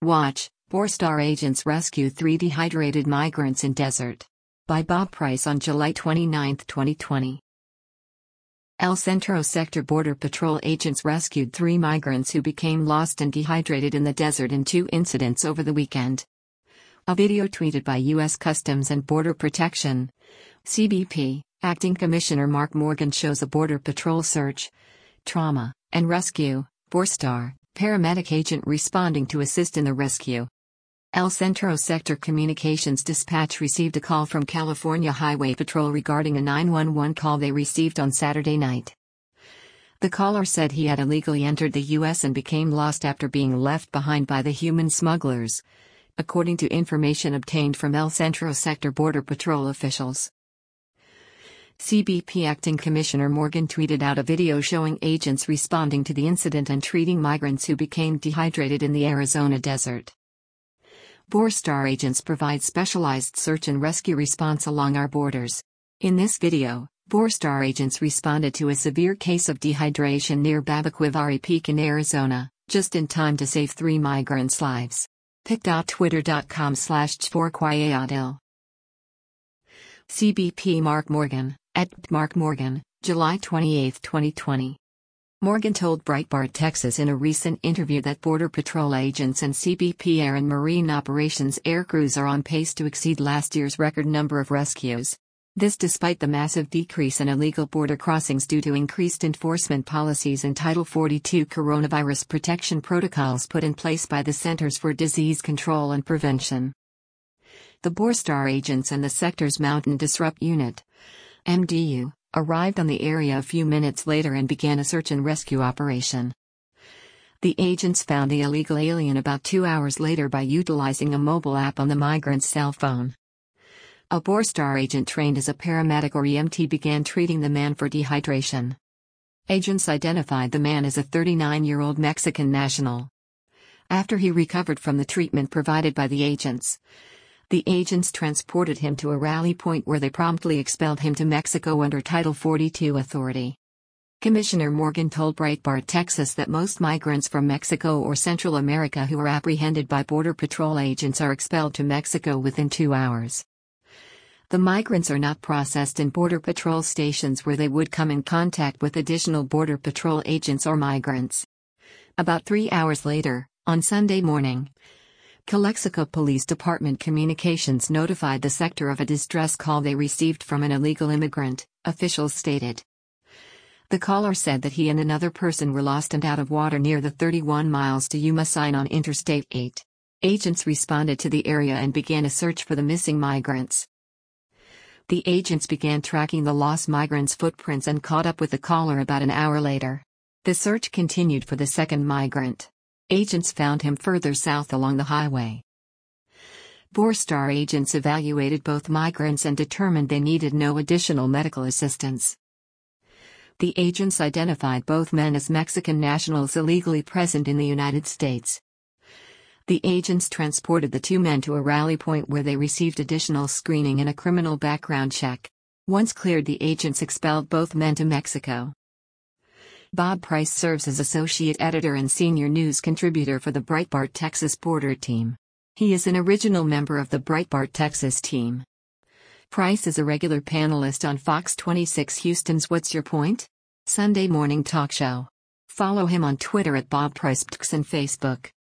Watch, Borstar agents rescue 3 dehydrated migrants in desert. By Bob Price on July 29, 2020. El Centro Sector Border Patrol agents rescued 3 migrants who became lost and dehydrated in the desert in 2 incidents over the weekend. A video tweeted by U.S. Customs and Border Protection, CBP, Acting Commissioner Mark Morgan shows a Border Patrol search, trauma, and rescue, Borstar, paramedic agent responding to assist in the rescue. El Centro Sector Communications Dispatch received a call from California Highway Patrol regarding a 911 call they received on Saturday night. The caller said he had illegally entered the U.S. and became lost after being left behind by the human smugglers, according to information obtained from El Centro Sector Border Patrol officials. CBP Acting Commissioner Morgan tweeted out a video showing agents responding to the incident and treating migrants who became dehydrated in the Arizona desert. Borstar agents provide specialized search and rescue response along our borders. In this video, Borstar agents responded to a severe case of dehydration near Babaquivari Peak in Arizona, just in time to save 3 migrants' lives. pic.twitter.com/4quayadil. CBP Mark Morgan, @MarkMorgan, July 28, 2020. Morgan told Breitbart Texas in a recent interview that Border Patrol agents and CBP Air and Marine Operations air crews are on pace to exceed last year's record number of rescues. This despite the massive decrease in illegal border crossings due to increased enforcement policies and Title 42 coronavirus protection protocols put in place by the Centers for Disease Control and Prevention. The Borstar agents and the sector's Mountain Disrupt Unit, MDU, arrived on the area a few minutes later and began a search and rescue operation. The agents found the illegal alien about 2 hours later by utilizing a mobile app on the migrant's cell phone. A Borstar agent trained as a paramedic or EMT began treating the man for dehydration. Agents identified the man as a 39-year-old Mexican national. After he recovered from the treatment provided by the agents transported him to a rally point where they promptly expelled him to Mexico under Title 42 authority. Commissioner Morgan told Breitbart Texas that most migrants from Mexico or Central America who are apprehended by Border Patrol agents are expelled to Mexico within 2 hours. The migrants are not processed in Border Patrol stations where they would come in contact with additional Border Patrol agents or migrants. About 3 hours later, on Sunday morning, Calexico Police Department communications notified the sector of a distress call they received from an illegal immigrant, officials stated. The caller said that he and another person were lost and out of water near the 31 miles to Yuma sign on Interstate 8. Agents responded to the area and began a search for the missing migrants. The agents began tracking the lost migrants' footprints and caught up with the caller about an hour later. The search continued for the second migrant. Agents found him further south along the highway. Borstar agents evaluated both migrants and determined they needed no additional medical assistance. The agents identified both men as Mexican nationals illegally present in the United States. The agents transported the 2 men to a rally point where they received additional screening and a criminal background check. Once cleared, the agents expelled both men to Mexico. Bob Price serves as associate editor and senior news contributor for the Breitbart Texas Border team. He is an original member of the Breitbart Texas team. Price is a regular panelist on Fox 26 Houston's What's Your Point? Sunday morning talk show. Follow him on Twitter @BobPricePTX and Facebook.